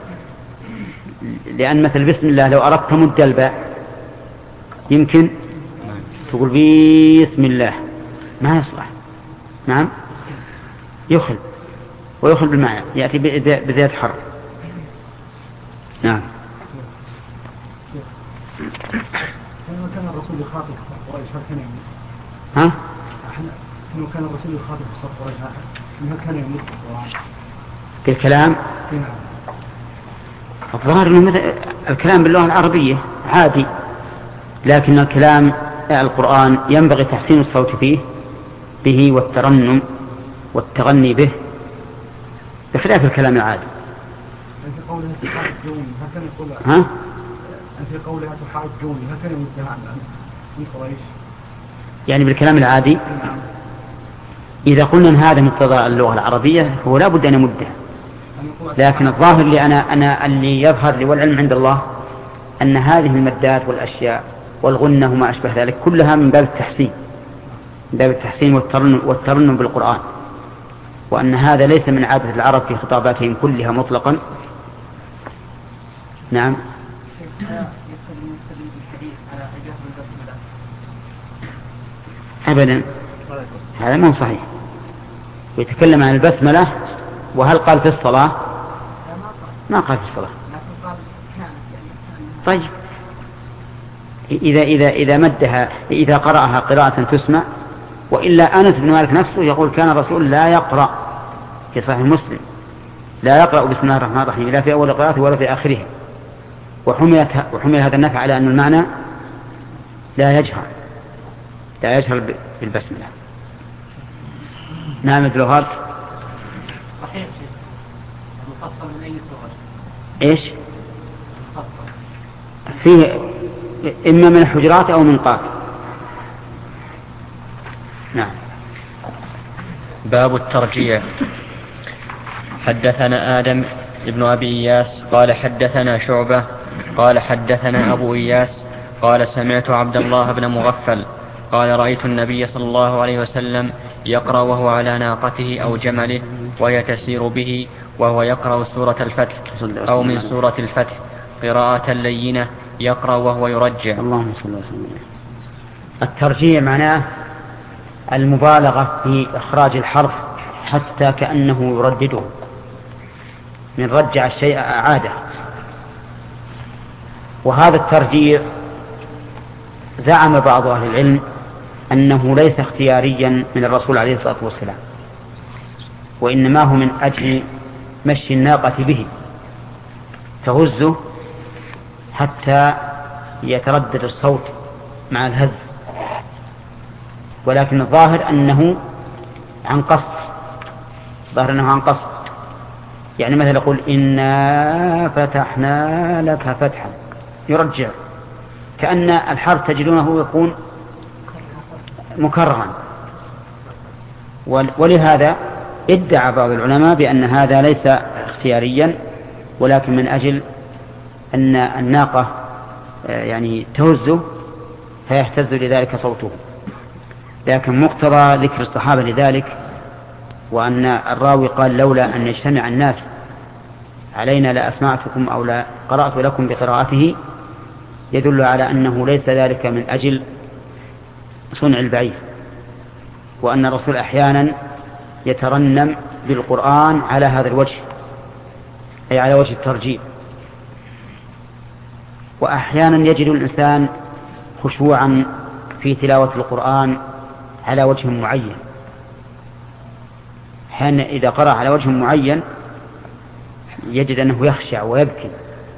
لأن مثل بسم الله لو أردت مد الباء يمكن تقول بسم الله ما يصلح، نعم يخل ويخل بالمعنى، يأتي بزيادة حرف. نعم. لما كان الرسول يخاطب قريش كان يمد. ها؟ لما كان الرسول يخاطب قريش ما كان يمد في الكلام؟ الظاهر أنه الكلام باللغة العربية عادي، لكن الكلام القرآن ينبغي تحسين الصوت فيه به والترنم والتغني به بخلاف الكلام العادي. في قولها تحاجوني هكذا يقول. ها؟ في قولها تحاجوني هكذا يمدها عن من قريش. يعني بالكلام العادي. إذا قلنا أن هذا مقتضى اللغة العربية فهو لا بد أن يمدها، لكن الظاهر لي أنا, أنا اللي يظهر لي والعلم عند الله أن هذه المدات والأشياء والغنة وما أشبه ذلك كلها من باب التحسين، من باب التحسين والترنم, والترنم بالقرآن، وأن هذا ليس من عادة العرب في خطاباتهم كلها مطلقا. نعم. أبدا هذا ما هو صحيح، ويتكلم عن البسملة، وهل قال في الصلاة؟ ما قال في الصلاة. طيب إذا إذا إذا مدها إذا قرأها قراءة تسمع، وإلا أنس بن مالك نفسه يقول كان الرسول لا يقرأ في صحيح مسلم لا يقرأ بسم الله الرحمن الرحيم لا في أول قراءته ولا في آخرها، وحمل وحمل هذا النفع على أن المعنى لا يجهر لا يجهر بالبسملة. نعم مثل هذا. صحيح مفصل من أي صورة؟ إيش؟ فيه إما من الحجرات أو من قاف. نعم. باب الترجيع. حدثنا آدم ابن أبي إياس قال حدثنا شعبة قال حدثنا أبو إياس قال سمعت عبد الله بن مغفل قال رأيت النبي صلى الله عليه وسلم يقرأ وهو على ناقته أو جمله وهي تسير به وهو يقرأ سورة الفتح أو من سورة الفتح قراءة لينة يقرأ وهو يرجع. اللهم صل وسلم. الترجيع معناه المبالغة في إخراج الحرف حتى كأنه يردده، من رجع الشيء أعاده. وهذا الترجيع زعم بعض أهل العلم أنه ليس اختياريا من الرسول عليه الصلاة والسلام، وإنما هو من أجل مشي الناقة به تهزه حتى يتردد الصوت مع الهز، ولكن الظاهر أنه عن قصد، ظاهر أنه عن قصد. يعني مثلا يقول إنا فتحنا لك فتحا يرجع، كأن الحرف تجدونه يكون مكررا، ولهذا ادعى بعض العلماء بأن هذا ليس اختياريا ولكن من أجل أن الناقة يعني تهزه فيهتز لذلك صوته. لكن مقتضى ذكر الصحابة لذلك، وأن الراوي قال لولا أن يجتمع الناس علينا لأسمعتكم أو لا قرأت لكم بقراءته يدل على أنه ليس ذلك من أجل صنع البعير، وأن الرسول أحيانا يترنم بالقرآن على هذا الوجه، أي على وجه الترجيب. وأحيانا يجد الإنسان خشوعا في تلاوة القرآن على وجه معين، حين إذا قرأ على وجه معين يجد أنه يخشع ويبكي،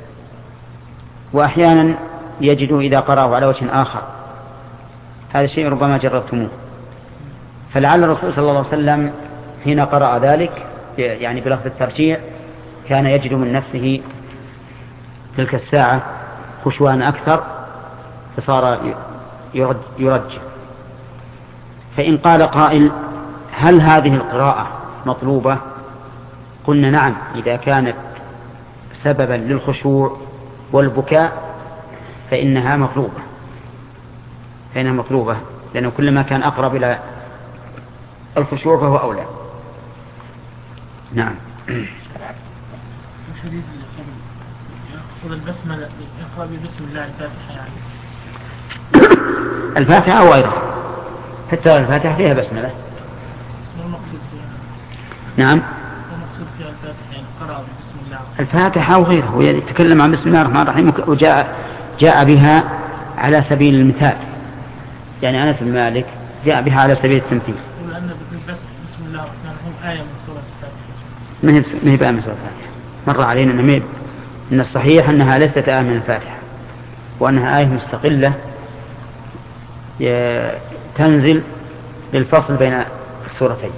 وأحيانا يجد إذا قرأه على وجه آخر. هذا الشيء ربما جربتموه. فلعل الرسول صلى الله عليه وسلم حين قرأ ذلك يعني بلفظ الترجيع كان يجد من نفسه تلك الساعة خشوعا أكثر، فصار يرجع. فإن قال قائل هل هذه القراءة مطلوبة؟ قلنا نعم، إذا كانت سببا للخشوع والبكاء فإنها مطلوبة، فإنها مطلوبة لأنه كلما كان أقرب إلى الخشوع فهو أولى. نعم. يأخذ البسملة يقرأ بسم الله الفاتحة يعني الفاتحة أو غيرها، حتى الفاتحة فيها بسملة. نعم. المقصود فيها الفاتحة يعني قرأ بسم الله. الفاتحة أو غيرها، ويتكلم عن بسم الله الرحمن الرحيم وجاء جاء بها على سبيل المثال، يعني أنس بن مالك جاء بها على سبيل التمثيل. لأن بسم الله الرحمن الرحيم آية من سورة الفاتحة. ما هي ما هي بآية من سورة الفاتحة. مر علينا أن إن الصحيح أنها ليست آية من الفاتحة، وأنها آية مستقلة تنزل للفصل بين السورتين.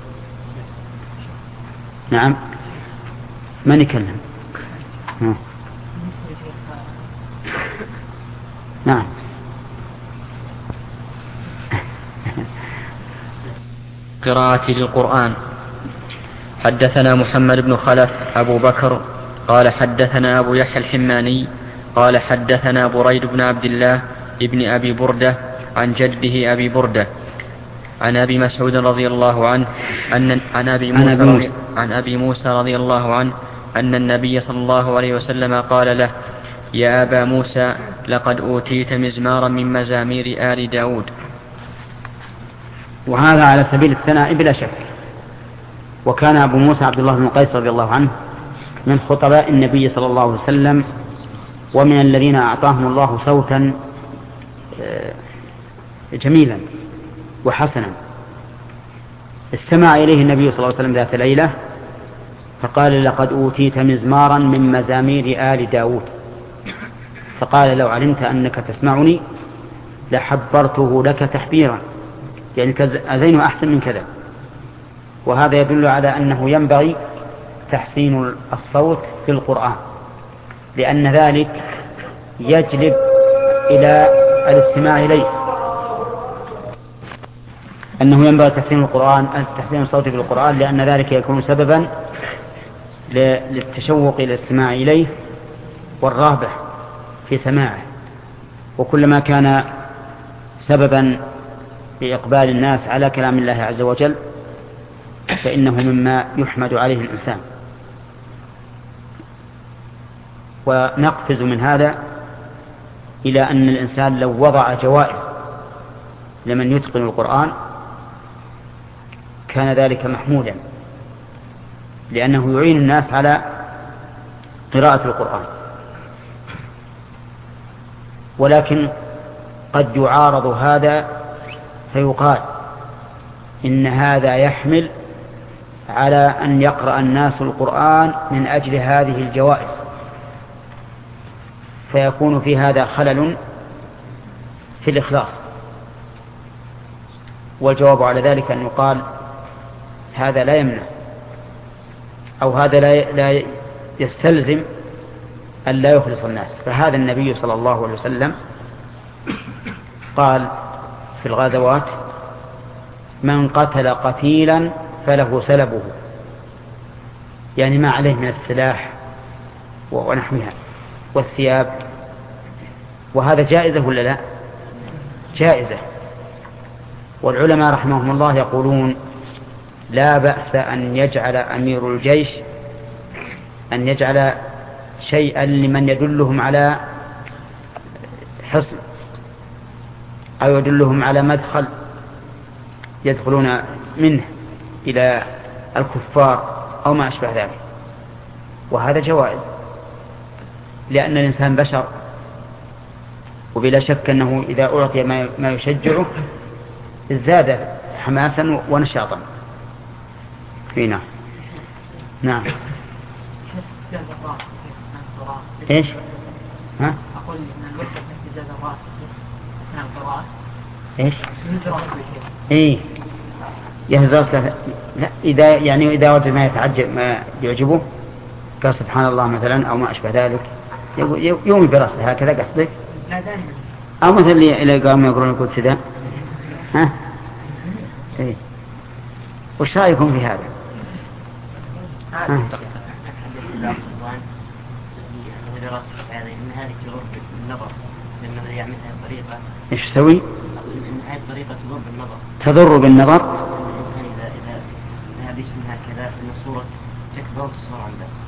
نعم. من يكلم؟ نعم. قراءة للقرآن. حدثنا محمد بن خلف أبو بكر قال حدثنا أبو يحيى الحماني قال حدثنا بريد بن عبد الله ابن أبي بردة عن جده أبي بردة عن أبي مسعود رضي الله عنه أن عن أبي موسى, رضي عن أبي موسى رضي الله عنه أن النبي صلى الله عليه وسلم قال له يا أبا موسى لقد أوتيت مزمارا من مزامير آل داود. وهذا على سبيل الثناء بلا شك. وكان أبو موسى عبد الله بن قيس رضي الله عنه من خطباء النبي صلى الله عليه وسلم، ومن الذين أعطاهم الله صوتا جميلا وحسنا. استمع إليه النبي صلى الله عليه وسلم ذات ليلة فقال لقد أوتيت مزمارا من مزامير آل داود، فقال لو علمت أنك تسمعني لحبرته لك تحبيرا، يعني أزين أحسن من كذا. وهذا يدل على أنه ينبغي تحسين الصوت في القرآن، لأن ذلك يجلب إلى الاستماع إليه، أنه ينبغي تحسين القرآن تحسين الصوت في القرآن، لأن ذلك يكون سببا للتشوق إلى الاستماع إليه والرغبة في سماعه. وكلما كان سببا لإقبال الناس على كلام الله عز وجل فإنه مما يحمد عليه الإنسان. ونقفز من هذا إلى أن الإنسان لو وضع جوائز لمن يتقن القرآن كان ذلك محمودا، لأنه يعين الناس على قراءة القرآن. ولكن قد يعارض هذا فيقال إن هذا يحمل على أن يقرأ الناس القرآن من أجل هذه الجوائز، فيكون في هذا خلل في الإخلاص. والجواب على ذلك أن يقال هذا لا يمنع، أو هذا لا يستلزم أن لا يخلص الناس. فهذا النبي صلى الله عليه وسلم قال في الغزوات من قتل قتيلا فله سلبه، يعني ما عليه من السلاح ونحوها والثياب. وهذا جائزة ولا لا؟ جائزة. والعلماء رحمهم الله يقولون لا بأس أن يجعل أمير الجيش أن يجعل شيئا لمن يدلهم على حصن أو يدلهم على مدخل يدخلون منه إلى الكفار أو ما أشبه ذلك، وهذا جوائز، لأن الإنسان بشر، وبلا شك أنه إذا أعطي ما يشجعه ازداد حماسا ونشاطا. فينا نعم. ايش؟ ها؟ أقول إن الوقت اهتزاز الرأس أثناء القراءة. ايش؟ إيه يهزر. لا، إذا يعني إذا وجد ما يتعجب ما يعجبه قال سبحان الله مثلا أو ما أشبه ذلك يومي برأسه هكذا قصدك؟ أو مثل اللي قام يقرون القدس ده. ها؟ إيه. وش رأيكم في هذا؟ ها؟ إن هذه تضر بالنظر، لأنه يعمل هذه الطريقة. إيش تسوي؟ إن هذه الطريقة تضر بالنظر. تضر بالنظر؟ الإنسان إذا إذا ذهب اسم هكذا إن الصورة تكبر وتصور عنده.